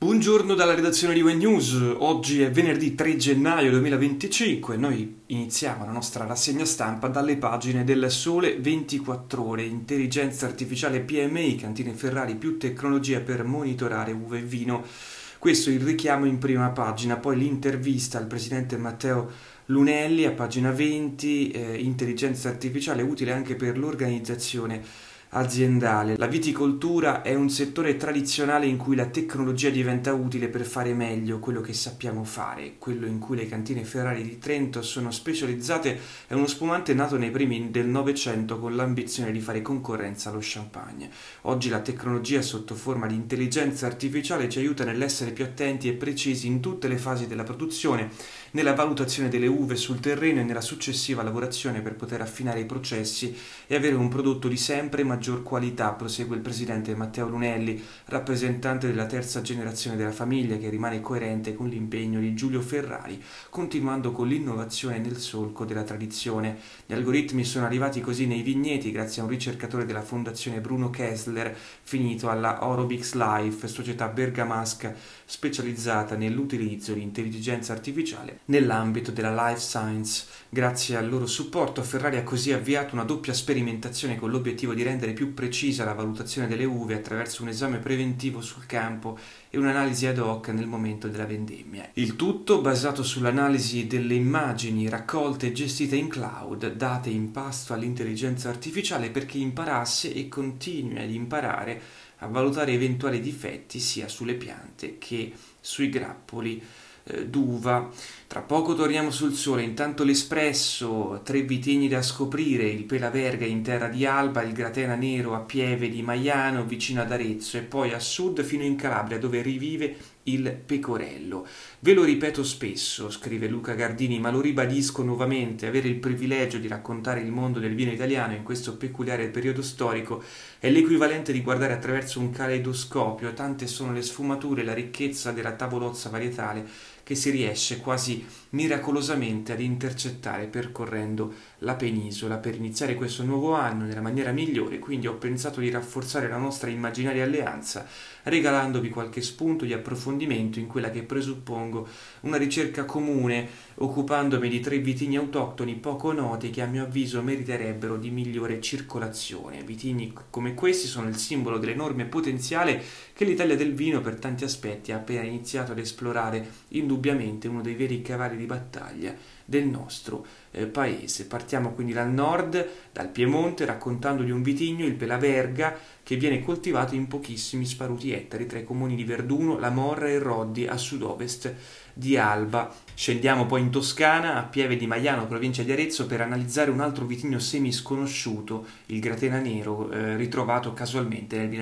Buongiorno dalla redazione di Wen News, oggi è venerdì 3 gennaio 2025 e noi iniziamo la nostra rassegna stampa dalle pagine del Sole 24 Ore, intelligenza artificiale PMI, cantine Ferrari più tecnologia per monitorare uva e vino. Questo è il richiamo in prima pagina, poi l'intervista al presidente Matteo Lunelli a pagina 20, intelligenza artificiale utile anche per l'organizzazione aziendale. La viticoltura è un settore tradizionale in cui la tecnologia diventa utile per fare meglio quello che sappiamo fare. Quello in cui le cantine Ferrari di Trento sono specializzate è uno spumante nato nei primi del Novecento con l'ambizione di fare concorrenza allo champagne. Oggi la tecnologia sotto forma di intelligenza artificiale ci aiuta nell'essere più attenti e precisi in tutte le fasi della produzione, nella valutazione delle uve sul terreno e nella successiva lavorazione per poter affinare i processi e avere un prodotto di sempre maggior qualità, prosegue il presidente Matteo Lunelli, rappresentante della terza generazione della famiglia che rimane coerente con l'impegno di Giulio Ferrari, continuando con l'innovazione nel solco della tradizione. Gli algoritmi sono arrivati così nei vigneti grazie a un ricercatore della fondazione Bruno Kessler, finito alla Orobix Life, società bergamasca specializzata nell'utilizzo di intelligenza artificiale nell'ambito della life science. Grazie al loro supporto Ferrari ha così avviato una doppia sperimentazione con l'obiettivo di rendere più precisa la valutazione delle uve attraverso un esame preventivo sul campo e un'analisi ad hoc nel momento della vendemmia. Il tutto basato sull'analisi delle immagini raccolte e gestite in cloud, date in pasto all'intelligenza artificiale perché imparasse e continui ad imparare a valutare eventuali difetti sia sulle piante che sui grappoli d'uva. Tra poco torniamo sul sole, intanto l'Espresso, 3 vitigni da scoprire, il Pelaverga in terra di Alba, il Gratena Nero a Pieve di Maiano vicino ad Arezzo e poi a sud fino in Calabria dove rivive il pecorello. Ve lo ripeto spesso, scrive Luca Gardini, ma lo ribadisco nuovamente, avere il privilegio di raccontare il mondo del vino italiano in questo peculiare periodo storico è l'equivalente di guardare attraverso un caleidoscopio, tante sono le sfumature e la ricchezza della tavolozza varietale che si riesce quasi miracolosamente ad intercettare percorrendo la penisola. Per iniziare questo nuovo anno nella maniera migliore, quindi ho pensato di rafforzare la nostra immaginaria alleanza regalandovi qualche spunto di approfondimento in quella che presuppongo una ricerca comune, occupandomi di 3 vitigni autoctoni poco noti che a mio avviso meriterebbero di migliore circolazione. Vitigni come questi sono il simbolo dell'enorme potenziale che l'Italia del vino per tanti aspetti ha appena iniziato ad esplorare, indubbiamente uno dei veri cavalli di battaglia del nostro paese. Partiamo quindi dal nord, dal Piemonte, raccontando di un vitigno, il Pelaverga, che viene coltivato in pochissimi sparuti ettari tra i comuni di Verduno, La Morra e Roddi a sud-ovest di Alba. Scendiamo poi in Toscana, a Pieve di Maiano, provincia di Arezzo, per analizzare un altro vitigno semi-sconosciuto, il Gratena Nero, ritrovato casualmente nel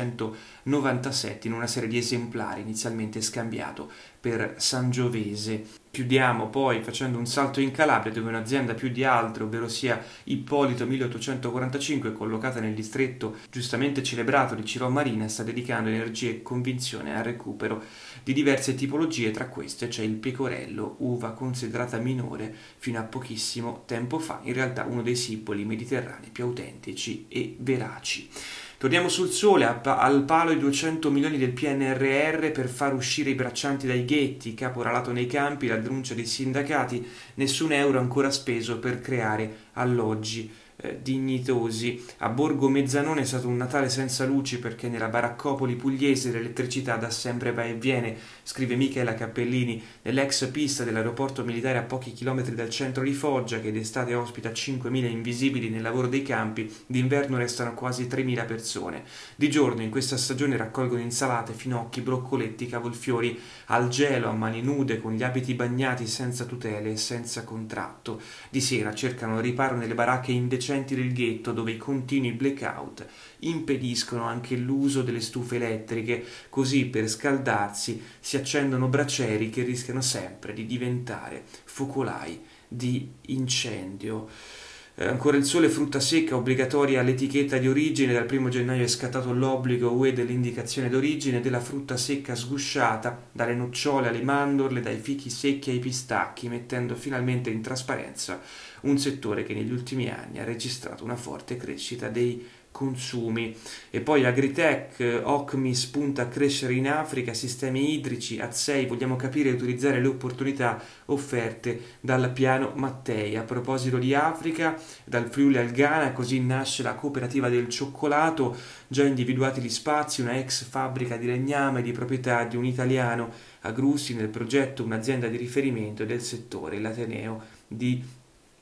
1997 in una serie di esemplari inizialmente scambiato per Sangiovese. Chiudiamo poi facendo un salto in Calabria dove un'azienda più di altre, ovvero sia Ippolito 1845, collocata nel distretto giustamente celebrato di Cirò Marina, sta dedicando energie e convinzione al recupero di diverse tipologie, tra queste c'è il pecorello, uva considerata minore fino a pochissimo tempo fa, in realtà uno dei simboli mediterranei più autentici e veraci. Torniamo sul sole, al palo i 200 milioni del PNRR per far uscire i braccianti dai ghetti, caporalato nei campi, la denuncia dei sindacati, nessun euro ancora speso per creare alloggi dignitosi. A Borgo Mezzanone è stato un Natale senza luci perché nella baraccopoli pugliese l'elettricità da sempre va e viene, scrive Michela Cappellini, nell'ex pista dell'aeroporto militare a pochi chilometri dal centro di Foggia, che d'estate ospita 5.000 invisibili nel lavoro dei campi, d'inverno restano quasi 3.000 persone. Di giorno in questa stagione raccolgono insalate, finocchi, broccoletti, cavolfiori al gelo, a mani nude, con gli abiti bagnati, senza tutele e senza contratto. Di sera cercano riparo nelle baracche indecenti del ghetto, dove i continui blackout impediscono anche l'uso delle stufe elettriche, così per scaldarsi si accendono bracieri che rischiano sempre di diventare focolai di incendio. Ancora il sole, frutta secca obbligatoria all'etichetta di origine. Dal 1 gennaio è scattato l'obbligo UE dell'indicazione d'origine della frutta secca sgusciata, dalle nocciole alle mandorle, dai fichi secchi ai pistacchi, mettendo finalmente in trasparenza un settore che negli ultimi anni ha registrato una forte crescita dei consumi. E poi Agritech, Ocmis punta a crescere in Africa, sistemi idrici, A6, vogliamo capire e utilizzare le opportunità offerte dal piano Mattei. A proposito di Africa, dal Friuli al Ghana, così nasce la cooperativa del cioccolato, già individuati gli spazi, una ex fabbrica di legname di proprietà di un italiano, Agrussi, nel progetto un'azienda di riferimento del settore, l'Ateneo di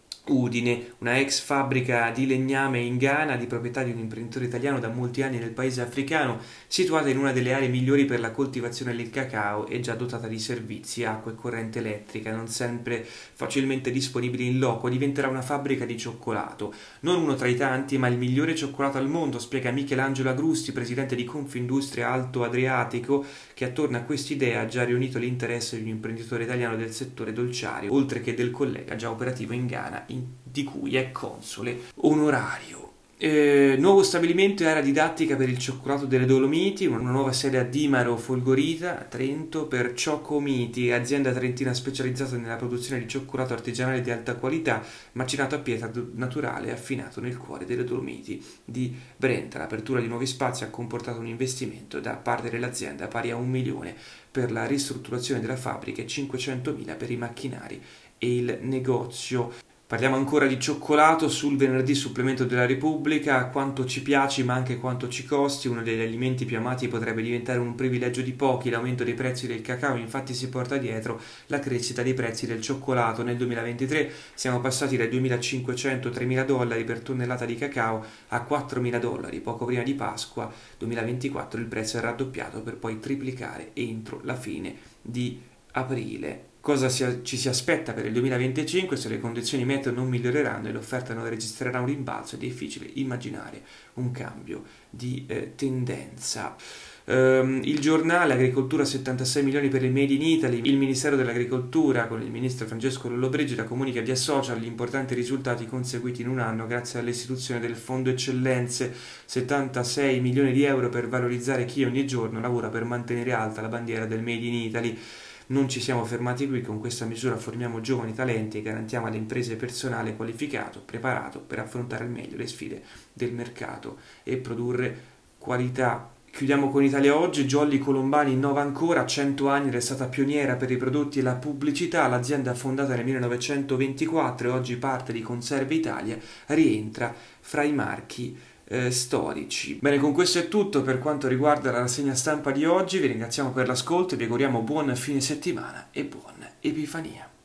Udine, una ex fabbrica di legname in Ghana di proprietà di un imprenditore italiano da molti anni nel paese africano, situata in una delle aree migliori per la coltivazione del cacao e già dotata di servizi, acqua e corrente elettrica, non sempre facilmente disponibili in loco, diventerà una fabbrica di cioccolato. Non uno tra i tanti, ma il migliore cioccolato al mondo, spiega Michelangelo Agrusti, presidente di Confindustria Alto Adriatico, che attorno a quest'idea ha già riunito l'interesse di un imprenditore italiano del settore dolciario, oltre che del collega già operativo in Ghana, di cui è console onorario. Nuovo stabilimento e area didattica per il cioccolato delle Dolomiti, una nuova sede a Dimaro Folgorita, a Trento, per Ciocomiti, azienda trentina specializzata nella produzione di cioccolato artigianale di alta qualità, macinato a pietra naturale e affinato nel cuore delle Dolomiti di Brenta. L'apertura di nuovi spazi ha comportato un investimento da parte dell'azienda pari a 1 milione per la ristrutturazione della fabbrica e 500.000 per i macchinari e il negozio. Parliamo ancora di cioccolato sul venerdì supplemento della Repubblica, quanto ci piaci ma anche quanto ci costi, uno degli alimenti più amati potrebbe diventare un privilegio di pochi, l'aumento dei prezzi del cacao infatti si porta dietro la crescita dei prezzi del cioccolato. Nel 2023 siamo passati dai $2.500-3.000 per tonnellata di cacao a $4.000, poco prima di Pasqua 2024 il prezzo è raddoppiato per poi triplicare entro la fine di aprile. Cosa ci si aspetta per il 2025 se le condizioni meteo non miglioreranno e l'offerta non registrerà un rimbalzo? È difficile immaginare un cambio di tendenza. Il giornale, agricoltura 76 milioni per il Made in Italy, il Ministero dell'Agricoltura con il ministro Francesco Lollobrigida comunica di associare gli importanti risultati conseguiti in un anno grazie all'istituzione del Fondo Eccellenze, 76 milioni di euro per valorizzare chi ogni giorno lavora per mantenere alta la bandiera del Made in Italy. Non ci siamo fermati qui, con questa misura formiamo giovani talenti e garantiamo alle imprese personale qualificato, preparato per affrontare al meglio le sfide del mercato e produrre qualità. Chiudiamo con Italia Oggi. Jolly Colombani innova ancora, 100 anni ed è stata pioniera per i prodotti e la pubblicità. L'azienda fondata nel 1924 e oggi parte di Conserve Italia rientra fra i marchi storici. Bene, con questo è tutto per quanto riguarda la rassegna stampa di oggi. Vi ringraziamo per l'ascolto e vi auguriamo buon fine settimana e buona Epifania.